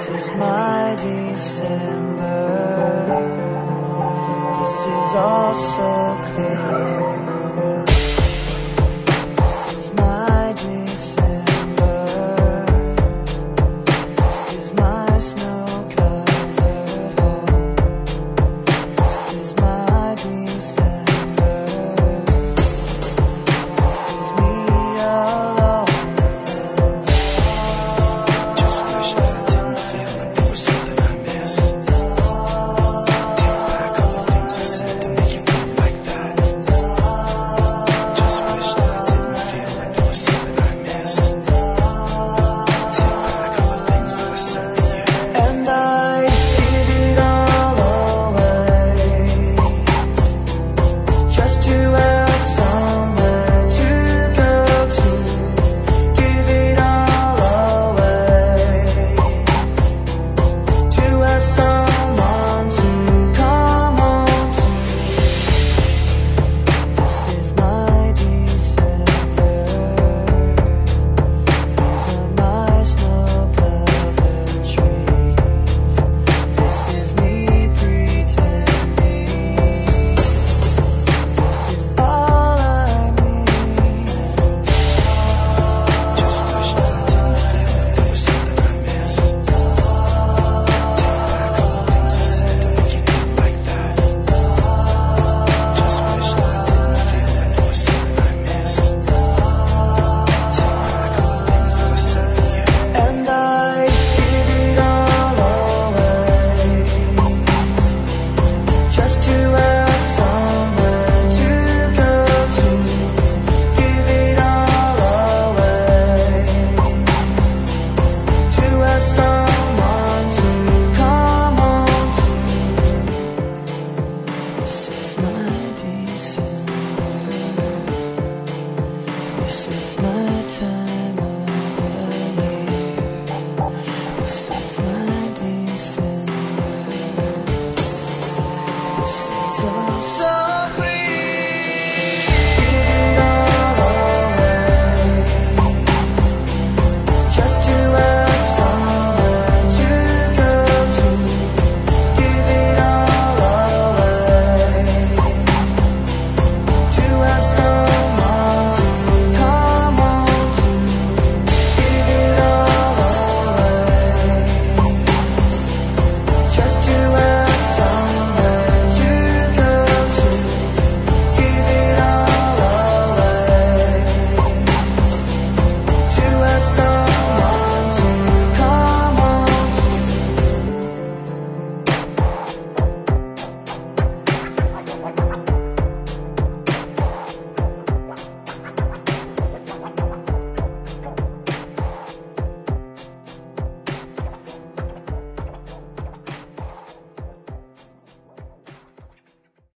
This is my December. This is all so clear. This is my December. This is my snow-covered home. This is my December. This is me alone. Just wish that I didn't feel like there was something I missed. Take back all the things I said to make you feel like that. Just wish that I didn't feel like there was something I missed. Take back all the things that I said to you. And I'd give it all away just to have somewhere to go to. Give it all away to have someone to come home to. This is my December. These are my snow-covered trees. This is me pretending. This is all I need. Just wish that I didn't feel like there was something I missed. Take back all the things I said to make you feel like that. Just wish that I didn't feel like there was something I missed. Take back all the things that I said to you. And I'd give it all away just to have somewhere to go to. Give it all away to have someone to come home to. This is my December. This is my time of the year. This is my December.